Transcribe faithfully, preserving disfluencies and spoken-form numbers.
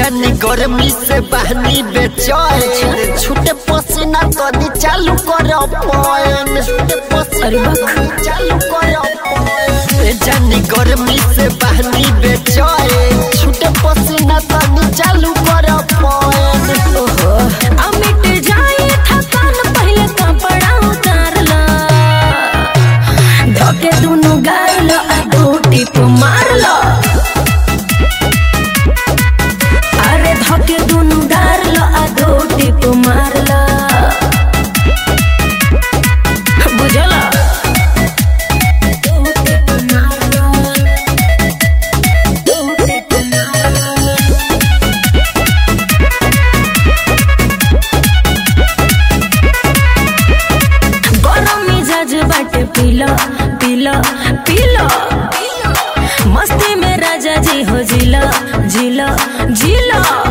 जानी गर्मी से बहनी बेचैन छूटे पसीना तनी चालू कर पॉइंट छूटे पसीना चालू कर पॉइंट जानी गर्मी से बहनी बेचैन छूटे पसीना तनी चालू कर पॉइंट ओहो आ मिट जाए थकान पहले कपड़ा उतार ला धोके दुनु गार ला आ दो टिप मार ला अरे धोके दुनु गार ला आ दो टिप मार ला बुझला दो टिप मार ला दो टिप मार ला बाटे पीला पीला पीला मस्ती में राजा जी हो जिला जिला जिला